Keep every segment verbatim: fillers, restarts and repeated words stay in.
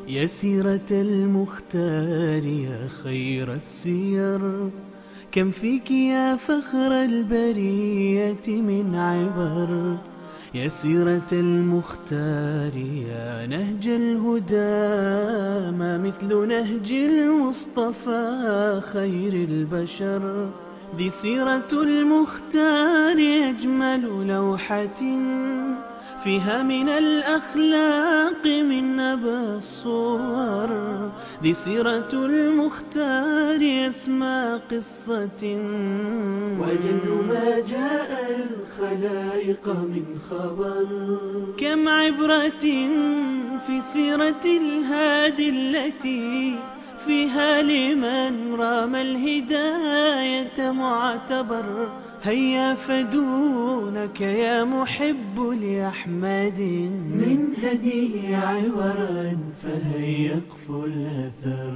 يا سيرة المختار يا خير السير، كم فيك يا فخر البرية من عبر. يا سيرة المختار يا نهج الهدى، ما مثل نهج المصطفى خير البشر. دي سيرة المختار أجمل لوحة، فيها من الأخلاق من أبى الصور. دي سيرة المختار أسمى قصة، وجل ما جاء الخلائق من خبر. كم عبرة في سيرة الهادي التي فيها لمن رام الهداية معتبر. هيا فدونك يا محب لأحمد، من هديه عبرا فهيا اقفو الأثر.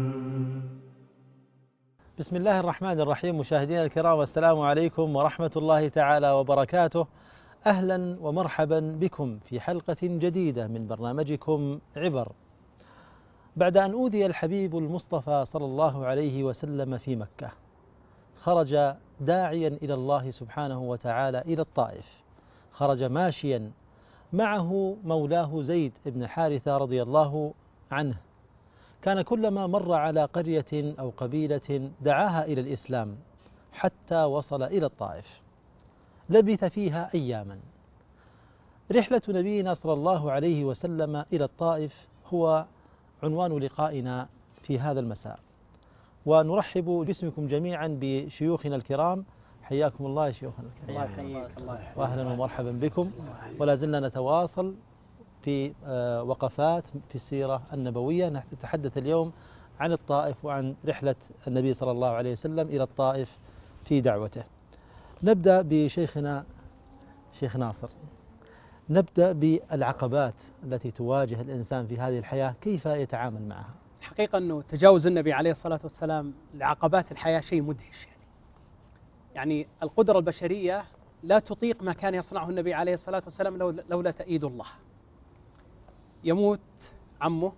بسم الله الرحمن الرحيم. مشاهدينا الكرام، والسلام عليكم ورحمة الله تعالى وبركاته. أهلا ومرحبا بكم في حلقة جديدة من برنامجكم عبر. بعد أن أوذي الحبيب المصطفى صلى الله عليه وسلم في مكة، خرج داعيا إلى الله سبحانه وتعالى إلى الطائف. خرج ماشيا معه مولاه زيد بن حارثة رضي الله عنه. كان كلما مر على قرية أو قبيلة دعاها إلى الإسلام حتى وصل إلى الطائف. لبث فيها أياما. رحلة نبينا صلى الله عليه وسلم إلى الطائف هو عنوان لقائنا في هذا المساء، ونرحب باسمكم جميعا بشيوخنا الكرام. حياكم الله يا شيوخنا الكرام. الله يحييك. الله يحييك. واهلا ومرحبا بكم. ولا زلنا نتواصل في وقفات في السيرة النبوية. نتحدث اليوم عن الطائف وعن رحلة النبي صلى الله عليه وسلم إلى الطائف في دعوته. نبدأ بشيخنا شيخ ناصر. نبدأ بالعقبات التي تواجه الإنسان في هذه الحياة، كيف يتعامل معها؟ الحقيقة أنه تجاوز النبي عليه الصلاة والسلام لعقبات الحياة شيء مدهش. يعني يعني القدرة البشرية لا تطيق ما كان يصنعه النبي عليه الصلاة والسلام لولا تأييد الله. يموت عمه،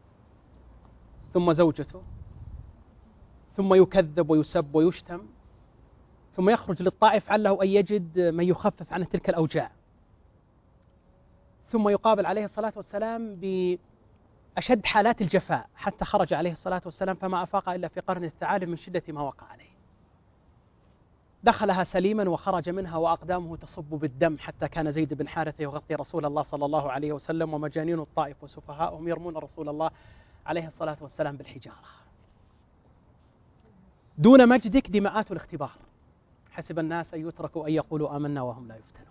ثم زوجته، ثم يكذب ويسب ويشتم، ثم يخرج للطائف عله أن يجد من يخفف عنه تلك الأوجاع، ثم يقابل عليه الصلاة والسلام بأشد حالات الجفاء، حتى خرج عليه الصلاة والسلام فما أفاق إلا في قرن الثعالب من شدة ما وقع عليه. دخلها سليما وخرج منها وأقدامه تصب بالدم، حتى كان زيد بن حارثة يغطي رسول الله صلى الله عليه وسلم، ومجانين الطائف وسفهاؤهم يرمون رسول الله عليه الصلاة والسلام بالحجارة. دون مجدك دماءات الاختبار، حسب الناس أن يتركوا أن يقولوا آمنا وهم لا يفتنون.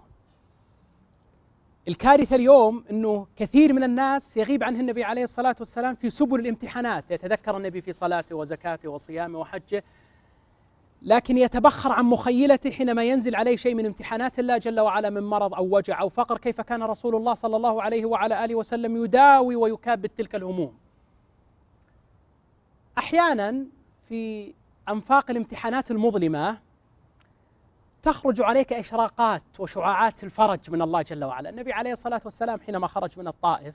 الكارثة اليوم أنه كثير من الناس يغيب عنه النبي عليه الصلاة والسلام في سبل الامتحانات. يتذكر النبي في صلاته وزكاته وصيامه وحجه، لكن يتبخر عن مخيلته حينما ينزل عليه شيء من امتحانات الله جل وعلا، من مرض أو وجع أو فقر، كيف كان رسول الله صلى الله عليه وعلى آله وسلم يداوي ويكابد تلك الهموم. أحيانا في أنفاق الامتحانات المظلمة تخرج عليك إشراقات وشعاعات الفرج من الله جل وعلا. النبي عليه الصلاة والسلام حينما خرج من الطائف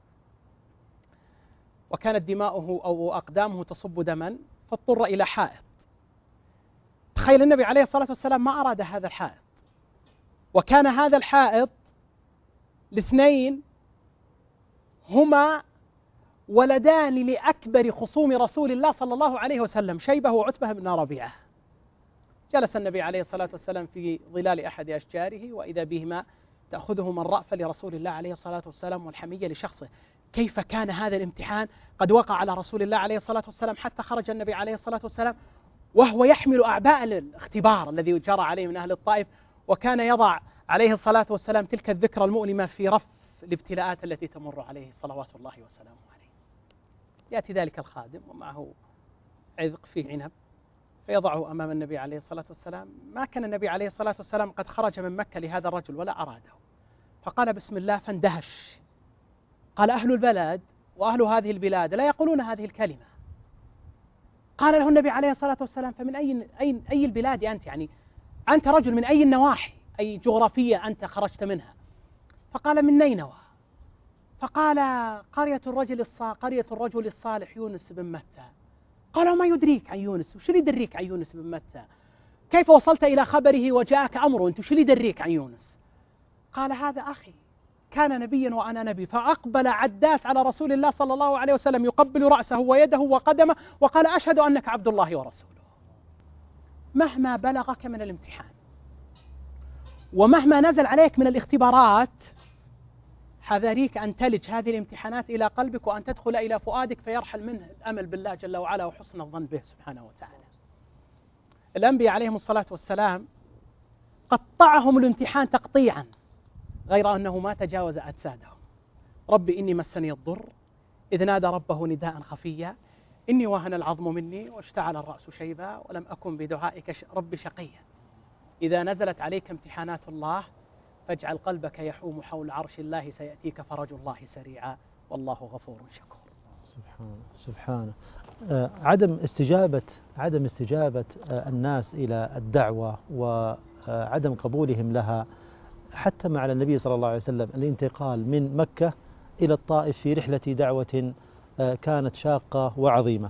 وكانت دماؤه أو أقدامه تصب دما، فاضطر إلى حائط. تخيل النبي عليه الصلاة والسلام ما أراد هذا الحائط، وكان هذا الحائط لاثنين هما ولدان لأكبر خصوم رسول الله صلى الله عليه وسلم، شيبة وعتبة بن ربيعة. جلس النبي عليه الصلاة والسلام في ظلال أحد أشجاره، وإذا بهما تأخذهما الرأفة لرسول الله عليه الصلاة والسلام والحمية لشخصه. كيف كان هذا الامتحان قد وقع على رسول الله عليه الصلاة والسلام، حتى خرج النبي عليه الصلاة والسلام وهو يحمل أعباء الاختبار الذي جرى عليه من أهل الطائف، وكان يضع عليه الصلاة والسلام تلك الذكرى المؤلمة في رف الابتلاءات التي تمر عليه صلوات الله وسلامه عليه. يأتي ذلك الخادم ومعه عذق فيه عنب فيضعه أمام النبي عليه الصلاة والسلام. ما كان النبي عليه الصلاة والسلام قد خرج من مكة لهذا الرجل ولا أراده، فقال بسم الله فاندهش. قال أهل البلد وأهل هذه البلاد لا يقولون هذه الكلمة. قال له النبي عليه الصلاة والسلام فمن أي, أي, أي البلاد أنت؟ يعني أنت رجل من أي النواحي، أي جغرافية أنت خرجت منها؟ فقال من نينوى. فقال قرية الرجل الصالح قرية الرجل الصالح يونس بن متى. قالوا ما يدريك عن يونس؟ وش اللي يدريك عن يونس بن متى؟ كيف وصلت إلى خبره وجاءك أمره؟ أنت وش اللي يدريك عن يونس؟ قال هذا أخي كان نبيا وأنا نبي. فأقبل عداس على رسول الله صلى الله عليه وسلم يقبل رأسه ويده وقدمه وقال أشهد أنك عبد الله ورسوله. مهما بلغك من الامتحان ومهما نزل عليك من الاختبارات، حذريك أن تلج هذه الامتحانات إلى قلبك وأن تدخل إلى فؤادك فيرحل منه الأمل بالله جل وعلا وحسن الظن به سبحانه وتعالى. الأنبياء عليهم الصلاة والسلام قطعهم الامتحان تقطيعا، غير أنه ما تجاوز أجسادهم. ربي إني مسني الضر إذ نادى ربه نداء خفيا إني وهن العظم مني واشتعل الرأس شيبا ولم أكن بدعائك رب شقيا. إذا نزلت عليك امتحانات الله فاجعل قلبك يحوم حول عرش الله سيأتيك فرج الله سريعا والله غفور شكور. سبحانه سبحانه. آه عدم استجابة عدم استجابة آه الناس إلى الدعوة وعدم قبولهم لها حتى مع النبي صلى الله عليه وسلم، الانتقال من مكة إلى الطائف في رحلة دعوة آه كانت شاقة وعظيمة.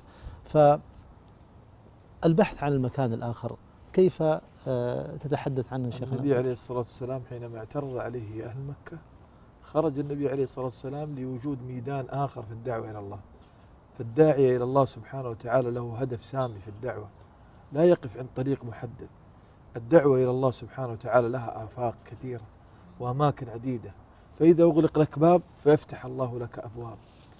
فالبحث عن المكان الآخر كيف آه تتحدث عنه شيخنا؟ النبي عليه الصلاة والسلام حينما اعترض عليه أهل مكة خرج النبي عليه الصلاة والسلام لوجود ميدان آخر في الدعوة إلى الله. فالداعية إلى الله سبحانه وتعالى له هدف سامي في الدعوة، لا يقف عند طريق محدد. الدعوة إلى الله سبحانه وتعالى لها آفاق كثيرة وأماكن عديدة، فإذا أغلق لك باب فيفتح الله لك أبواب.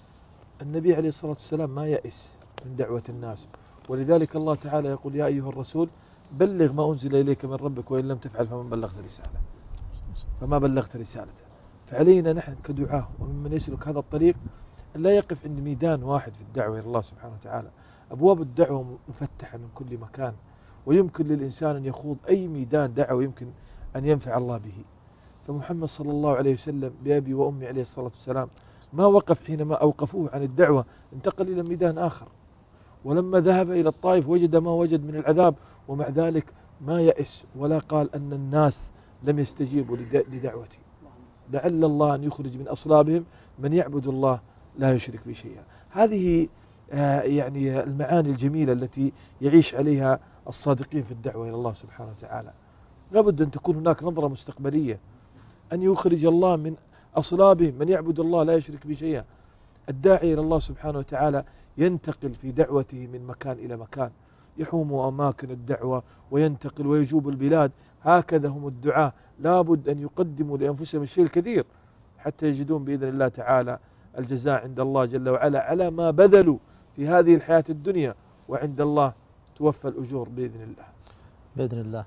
النبي عليه الصلاة والسلام ما يئس من دعوة الناس، ولذلك الله تعالى يقول يا أيها الرسول بلغ ما أنزل إليك من ربك وإن لم تفعل فمن بلغت رسالة فما بلغت رسالته. فعلينا نحن كدعاة ومن يسلك هذا الطريق لا يقف عند ميدان واحد في الدعوة إلى الله سبحانه وتعالى. أبواب الدعوة مفتحة من كل مكان، ويمكن للإنسان أن يخوض أي ميدان دعوة يمكن أن ينفع الله به. فمحمد صلى الله عليه وسلم بأبي وأمي عليه الصلاة والسلام ما وقف حينما أوقفوه عن الدعوة، انتقل إلى ميدان آخر. ولما ذهب إلى الطائف وجد ما وجد من العذاب، ومع ذلك ما يأس ولا قال أن الناس لم يستجيبوا لدعوتي. لعل الله أن يخرج من أصلابهم من يعبد الله لا يشرك به شيئا. هذه يعني المعاني الجميلة التي يعيش عليها الصادقين في الدعوة إلى الله سبحانه وتعالى. لابد أن تكون هناك نظرة مستقبلية، أن يخرج الله من أصلابهم من يعبد الله لا يشرك به شيئا. الداعي إلى الله سبحانه وتعالى ينتقل في دعوته من مكان إلى مكان، يحوم أماكن الدعوة وينتقل ويجوب البلاد. هكذا هم الدعاة، لابد أن يقدموا لأنفسهم الشيء الكثير حتى يجدون بإذن الله تعالى الجزاء عند الله جل وعلا على ما بذلوا في هذه الحياة الدنيا، وعند الله توفى الأجور بإذن الله. بإذن الله.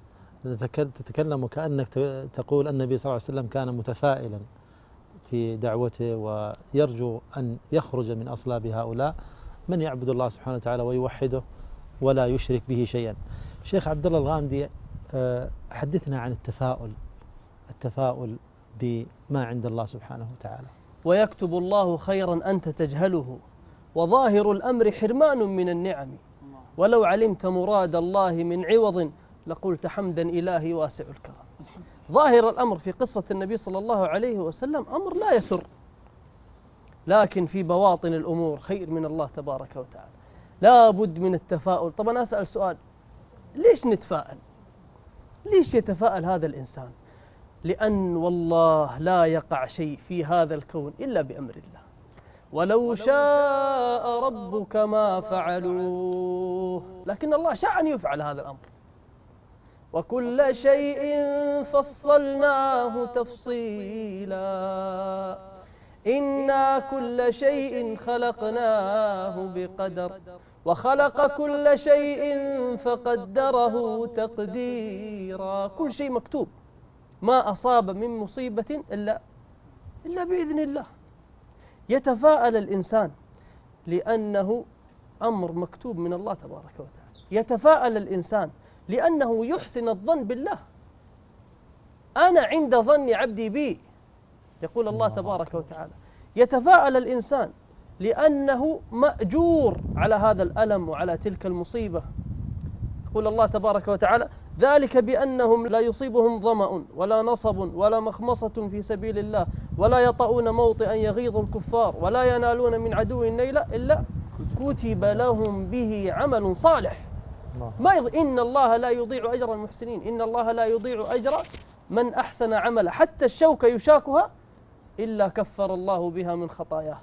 تتكلم وكأنك تقول النبي صلى الله عليه وسلم كان متفائلا في دعوته ويرجو أن يخرج من أصلاب هؤلاء من يعبد الله سبحانه وتعالى ويوحده ولا يشرك به شيئا. شيخ عبد الله الغامدي، حدثنا عن التفاؤل التفاؤل بما عند الله سبحانه وتعالى. ويكتب الله خيرا أنت تجهله وظاهر الأمر حرمان من النعم، ولو علمت مراد الله من عوض لقلت حمدا إلهي واسع الكرم. ظاهر الأمر في قصة النبي صلى الله عليه وسلم أمر لا يسر، لكن في بواطن الأمور خير من الله تبارك وتعالى. لا بد من التفاؤل. طبعا أسأل سؤال، ليش نتفائل؟ ليش يتفائل هذا الإنسان؟ لأن والله لا يقع شيء في هذا الكون إلا بأمر الله، ولو شاء ربك ما فعلوه، لكن الله شاء أن يفعل هذا الأمر. وكل شيء فصلناه تفصيلا إنا كل شيء خلقناه بقدر وخلق كل شيء فقدره تقديرا. كل شيء مكتوب، ما أصاب من مصيبة إلا إلا بإذن الله. يتفاءل الإنسان لأنه أمر مكتوب من الله تبارك وتعالى. يتفاءل الإنسان لأنه يحسن الظن بالله. أنا عند ظن عبدي بي، يقول الله تبارك وتعالى. يتفاءل الإنسان لأنه مأجور على هذا الألم وعلى تلك المصيبة. يقول الله تبارك وتعالى ذلك بأنهم لا يصيبهم ظمأ ولا نصب ولا مخمصة في سبيل الله ولا يطؤون موطئا يغيظ الكفار ولا ينالون من عدو نيلا إلا كتب لهم به عمل صالح. ما يض... إن الله لا يضيع أجر المحسنين، إن الله لا يضيع أجر من أحسن عملا، حتى الشوكة يشاكها إلا كفر الله بها من خطاياه.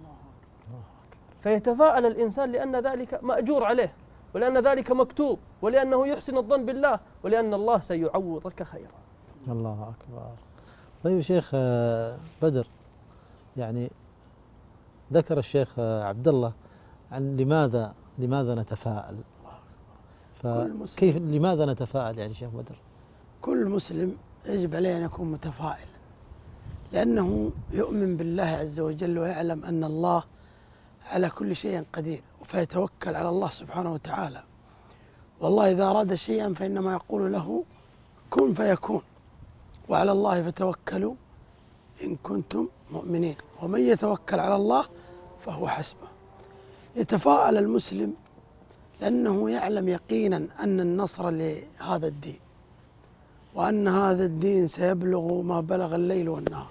فيتفاءل الإنسان لأن ذلك مأجور عليه، ولأن ذلك مكتوب، ولأنه يحسن الظن بالله، ولأن الله سيعوضك خيرا. الله أكبر. طيب شيخ بدر، يعني ذكر الشيخ عبد الله عن لماذا لماذا نتفاءل، فكيف لماذا نتفاءل يعني شيخ بدر؟ كل مسلم يجب عليه أن يكون متفائلا، لأنه يؤمن بالله عز وجل ويعلم أن الله على كل شيء قدير، فيتوكل على الله سبحانه وتعالى. والله إذا أراد شيئا فإنما يقول له كن فيكون، وعلى الله فتوكلوا إن كنتم مؤمنين، ومن يتوكل على الله فهو حسبه. يتفاءل المسلم لأنه يعلم يقينا أن النصر لهذا الدين، وأن هذا الدين سيبلغ ما بلغ الليل والنهار،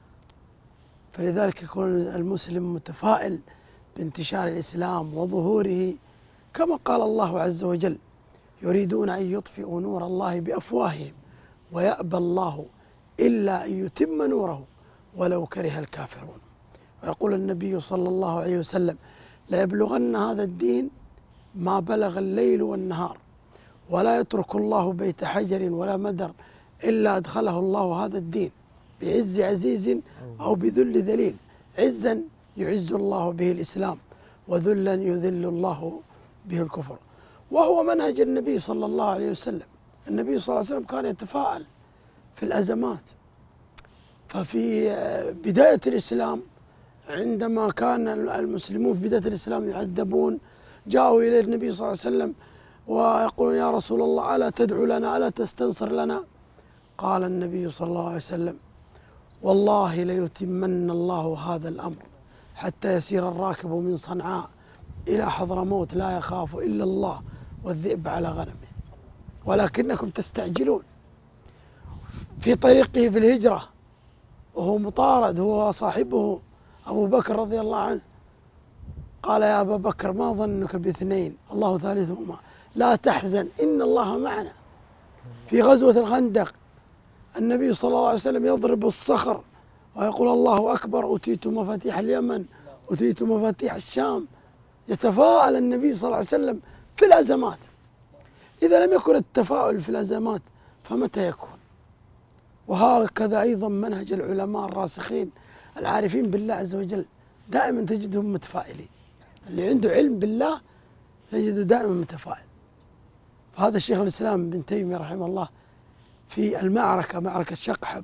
فلذلك يكون المسلم متفائل بانتشار الإسلام وظهوره، كما قال الله عز وجل: يريدون أن يطفئوا نور الله بأفواههم ويأبى الله إلا أن يتم نوره ولو كره الكافرون. ويقول النبي صلى الله عليه وسلم: ليبلغن هذا الدين ما بلغ الليل والنهار، ولا يترك الله بيت حجر ولا مدر إلا أدخله الله هذا الدين بعز عزيز أو بذل ذليل، عزا يعز الله به الإسلام، وذلا يذل الله به الكفر. وهو منهج النبي صلى الله عليه وسلم. النبي صلى الله عليه وسلم كان يتفاءل في الأزمات. ففي بداية الإسلام عندما كان المسلمون في بداية الإسلام يعذبون، جاءوا إلى النبي صلى الله عليه وسلم ويقولون: يا رسول الله ألا تدعو لنا، ألا تستنصر لنا؟ قال النبي صلى الله عليه وسلم: والله ليتمن الله هذا الأمر حتى يسير الراكب من صنعاء إلى حضرموت لا يخاف إلا الله والذئب على غنمه، ولكنكم تستعجلون. في طريقه في الهجرة وهو مطارد هو وصاحبه أبو بكر رضي الله عنه، قال: يا أبا بكر ما ظنك باثنين الله ثالثهما، لا تحزن إن الله معنا. في غزوة الخندق النبي صلى الله عليه وسلم يضرب الصخر ويقول: الله أكبر، أتيت مفاتيح اليمن، أتيت مفاتيح الشام. يتفاءل النبي صلى الله عليه وسلم في الأزمات. إذا لم يكن التفاؤل في الأزمات فمتى يكون؟ وهكذا أيضا منهج العلماء الراسخين العارفين بالله عز وجل، دائما تجدهم متفائلين. اللي عنده علم بالله تجده دائما متفائل. فهذا الشيخ الإسلام ابن تيمية رحمه الله في المعركة، معركة شقحب،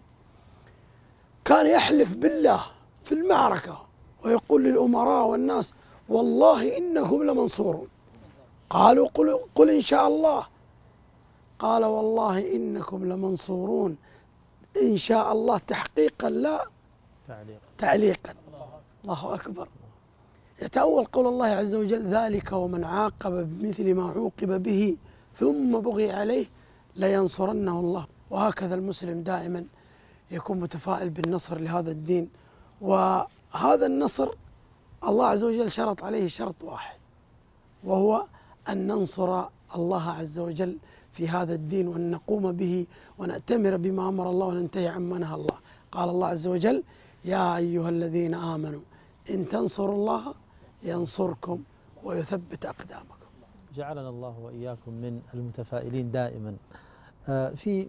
كان يحلف بالله في المعركة ويقول للأمراء والناس: والله إنكم لمنصورون. قالوا: قل, قل إن شاء الله. قال: والله إنكم لمنصورون إن شاء الله تحقيقا لا تعليقا. تعليقا. الله أكبر. يتأول قول الله عز وجل: ذلك ومن عاقب بمثل ما عوقب به ثم بغي عليه لينصرنه الله. وهكذا المسلم دائما يكون متفائل بالنصر لهذا الدين. وهذا النصر الله عز وجل شرط عليه شرط واحد، وهو أن ننصر الله عز وجل في هذا الدين، وأن نقوم به ونأتمر بما أمر الله وننتهي عما نهى الله. قال الله عز وجل: يا أيها الذين آمنوا إن تنصروا الله ينصركم ويثبت أقدامكم. جعلنا الله وإياكم من المتفائلين دائما. في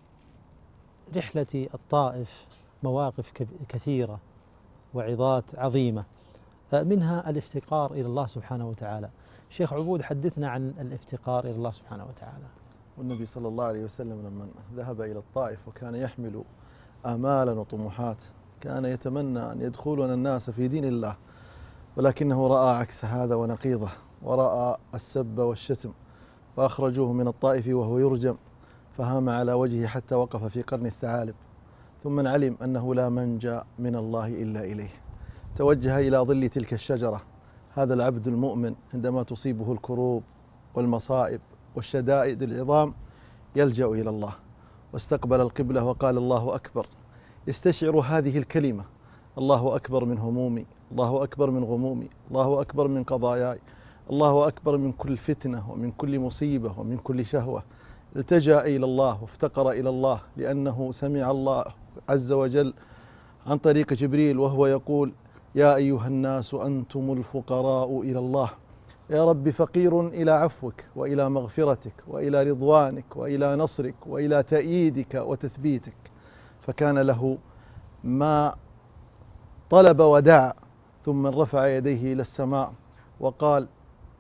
رحلة الطائف مواقف كثيرة وعظات عظيمة، منها الافتقار إلى الله سبحانه وتعالى. شيخ عبود، حدثنا عن الافتقار إلى الله سبحانه وتعالى. والنبي صلى الله عليه وسلم لما ذهب إلى الطائف وكان يحمل آمالا وطموحات، كان يتمنى أن يدخلون الناس في دين الله، ولكنه رأى عكس هذا ونقيضه، ورأى السب والشتم، فأخرجوه من الطائف وهو يرجم، فهام على وجهه حتى وقف في قرن الثعالب، ثم علم أنه لا منجا من الله إلا إليه. توجه إلى ظل تلك الشجرة هذا العبد المؤمن عندما تصيبه الكروب والمصائب والشدائد العظام، يلجأ إلى الله، واستقبل القبلة وقال: الله أكبر، يستشعر هذه الكلمة الله أكبر من همومي، الله أكبر من غمومي، الله أكبر من قضاياي، الله أكبر من كل فتنة ومن كل مصيبة ومن كل شهوة. التجأ إلى الله وافتقر إلى الله، لأنه سمع الله عز وجل عن طريق جبريل وهو يقول: يا أيها الناس أنتم الفقراء إلى الله. يا رب فقير إلى عفوك وإلى مغفرتك وإلى رضوانك وإلى نصرك وإلى تأييدك وتثبيتك. فكان له ما طلب ودعا، ثم رفع يديه إلى السماء وقال: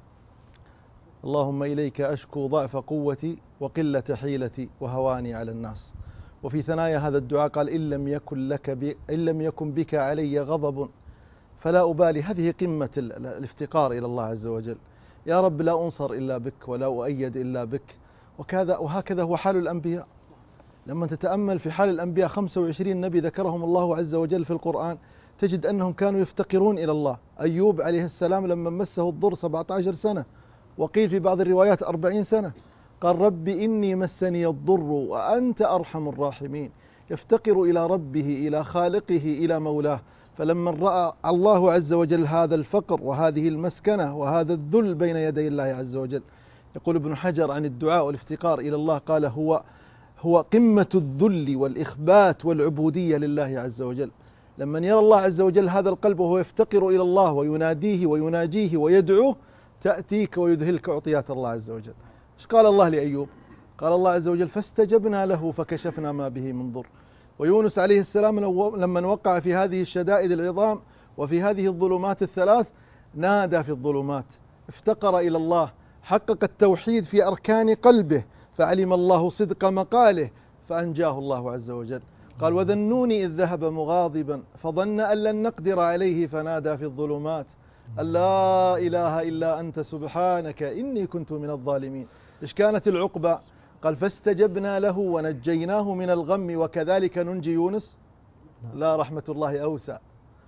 اللهم إليك أشكو ضعف قوتي وقلة حيلتي وهواني على الناس. وفي ثنايا هذا الدعاء قال: إن لم يكن لك بي إن لم يكن بك علي غضب فلا أبالي. هذه قمة الافتقار إلى الله عز وجل. يا رب لا أنصر إلا بك ولا أؤيد إلا بك. وكذا وهكذا هو حال الأنبياء. لما تتأمل في حال الأنبياء، خمسة وعشرين نبي ذكرهم الله عز وجل في القرآن، تجد أنهم كانوا يفتقرون إلى الله. أيوب عليه السلام لما مسه الضر سبعة عشر سنة، وقيل في بعض الروايات أربعين سنة، قال: رب إني مسني الضر وأنت أرحم الراحمين. يفتقر إلى ربه، إلى خالقه، إلى مولاه. فلما رأى الله عز وجل هذا الفقر وهذه المسكنة وهذا الذل بين يدي الله عز وجل، يقول ابن حجر عن الدعاء والافتقار إلى الله، قال: هو هو قمة الذل والإخبات والعبودية لله عز وجل. لمن يرى الله عز وجل هذا القلب وهو يفتقر إلى الله ويناديه ويناجيه ويدعوه، تأتيك ويذهلك عطيات الله عز وجل. ايش قال الله لأيوب؟ قال الله عز وجل: فاستجبنا له فكشفنا ما به من ضر. ويونس عليه السلام لما وقع في هذه الشدائد العظام وفي هذه الظلمات الثلاث، نادى في الظلمات، افتقر إلى الله، حقق التوحيد في أركان قلبه، فعلم الله صدق مقاله فأنجاه الله عز وجل. قال: وذنوني إذ ذهب مغاضبا فظن أن لن نقدر عليه فنادى في الظلمات أن لا إله إلا أنت سبحانك إني كنت من الظالمين. إيش كانت العقبة؟ قال: فاستجبنا له ونجيناه من الغم وكذلك ننجي يونس. لا، رحمة الله أوسع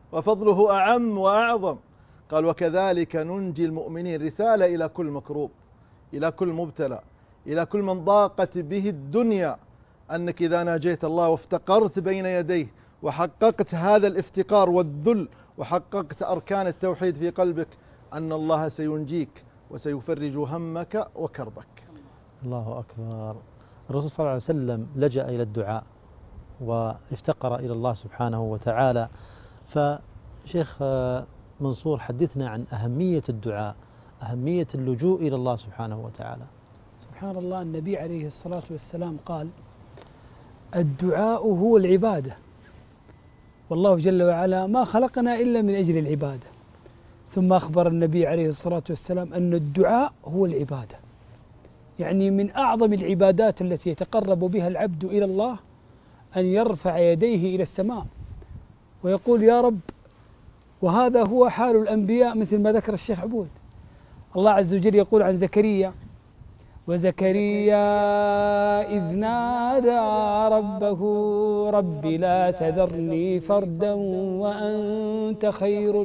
وفضله أعم وأعظم. قال: وكذلك ننجي المؤمنين. رسالة إلى كل مكروب، إلى كل مبتلى، إلى كل من ضاقت به الدنيا، أنك إذا ناجيت الله وافتقرت بين يديه وحققت هذا الافتقار والذل وحققت أركان التوحيد في قلبك، أن الله سينجيك وسيفرج همك وكربك. الله أكبر. الرسول صلى الله عليه وسلم لجأ إلى الدعاء وافتقر إلى الله سبحانه وتعالى. فشيخ منصور، حدثنا عن أهمية الدعاء، أهمية اللجوء إلى الله سبحانه وتعالى. سبحان الله، النبي عليه الصلاة والسلام قال: الدعاء هو العبادة، والله جل وعلا ما خلقنا إلا من أجل العبادة. ثم أخبر النبي عليه الصلاة والسلام أن الدعاء هو العبادة، يعني من أعظم العبادات التي يتقرب بها العبد إلى الله أن يرفع يديه إلى السماء ويقول: يا رب. وهذا هو حال الأنبياء مثل ما ذكر الشيخ عبود. الله عز وجل يقول عن زكريا: وزكريا إذ نادى ربه رب لا تذرني فردا وأنت خير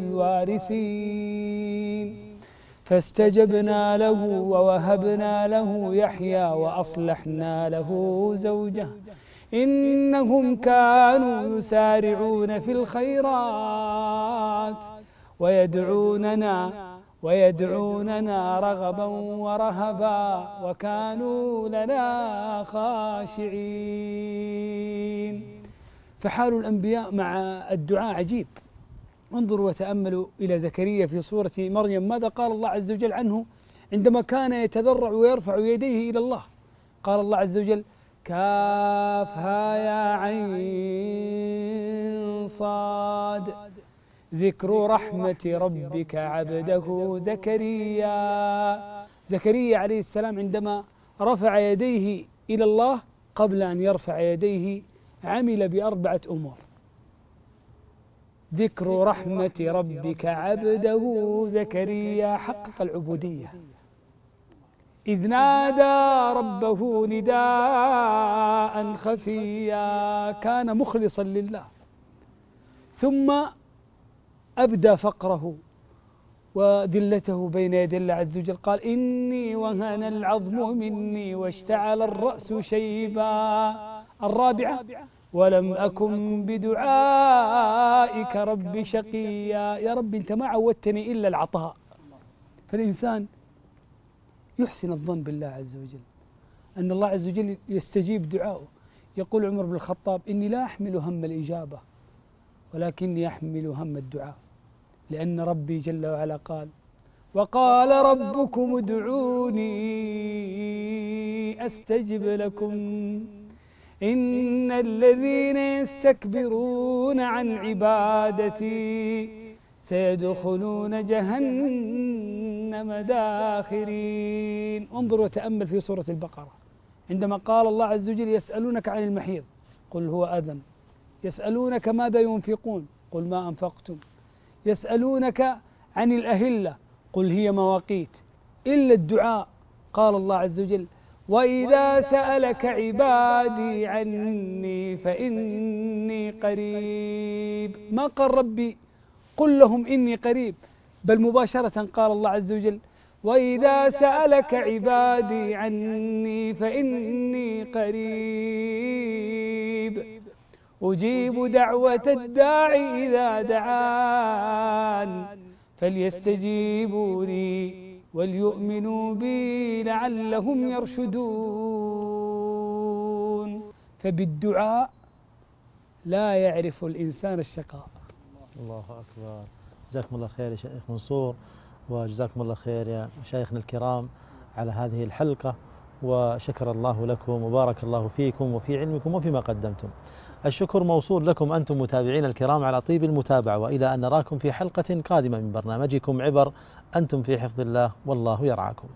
الوارثين فاستجبنا له ووهبنا له يحيى وأصلحنا له زوجه إنهم كانوا يسارعون في الخيرات ويدعوننا ويدعوننا رغبا ورهبا وكانوا لنا خاشعين. فحال الأنبياء مع الدعاء عجيب. انظروا وتأملوا إلى زكريا في سورة مريم، ماذا قال الله عز وجل عنه عندما كان يتضرع ويرفع يديه إلى الله؟ قال الله عز وجل: كافها يا عين صاد ذكر رحمة ربك عبده زكريا. زكريا عليه السلام عندما رفع يديه إلى الله قبل أن يرفع يديه عمل بأربعة أمور: ذكر رحمة ربك عبده زكريا، حقق العبودية إذ نادى ربه نداء خفيا، كان مخلصا لله. ثم أبدى فقره وذلته بين يدي الله عز وجل، قال: إني وهن العظم مني واشتعل الرأس شيبا. الرابعة: ولم أكن بدعائك رب شقيا. يا رب أنت ما عودتني إلا العطاء. فالإنسان يحسن الظن بالله عز وجل أن الله عز وجل يستجيب دعاءه. يقول عمر بن الخطاب: إني لا أحمل هم الإجابة ولكني أحمل هم الدعاء، لأن ربي جل وعلا قال: وقال ربكم ادعوني أستجب لكم إن الذين يستكبرون عن عبادتي سيدخلون جهنم داخرين. انظر وتأمل في سورة البقرة عندما قال الله عز وجل: يسألونك عن المحيض قل هو أذى، يسألونك ماذا ينفقون قل ما أنفقتم، يسألونك عن الأهلة قل هي مواقيت، إلا الدعاء قال الله عز وجل: وإذا سألك عبادي عني فإني قريب. ما قال ربي قل لهم إني قريب، بل مباشرة قال الله عز وجل: وإذا سألك عبادي عني فإني قريب أجيب دعوة الداعي إذا دعان فليستجيبوا لي وليؤمنوا بي لعلهم يرشدون. فبالدعاء لا يعرف الإنسان الشقاء. الله أكبر. جزاكم الله خير يا شيخ منصور، وجزاكم الله خير يا مشايخنا الكرام على هذه الحلقة، وشكر الله لكم وبارك الله فيكم وفي علمكم وفيما قدمتم. الشكر موصول لكم أنتم متابعين الكرام على طيب المتابعة، وإلى أن نراكم في حلقة قادمة من برنامجكم عبر. أنتم في حفظ الله والله يرعاكم.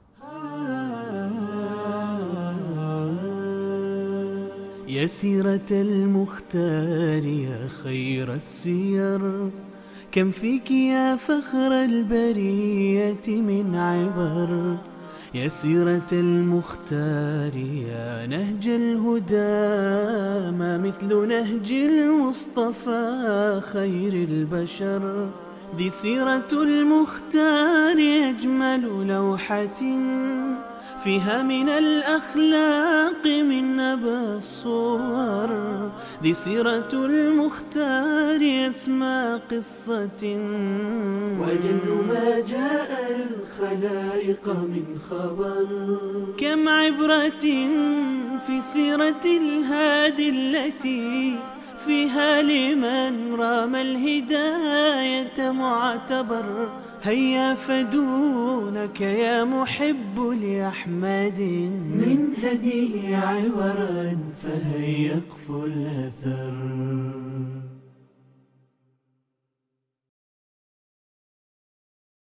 يا سيرة المختار يا خير السير، كم فيك يا فخر البرية من عبر. يا سيرة المختار يا نهج الهدى، ما مثل نهج المصطفى خير البشر. دي سيرة المختار أجمل لوحة فيها من الأخلاق من أبى الصور. دي سيرة المختار أسمى قصة وجل ما جاء الخلائق من خبر. كم عبرة في سيرة الهادي التي فيها لمن رام الهداية معتبر. هيا فدونك يا محب لأحمد من هديه عبرا فهيا اقفل الأثر.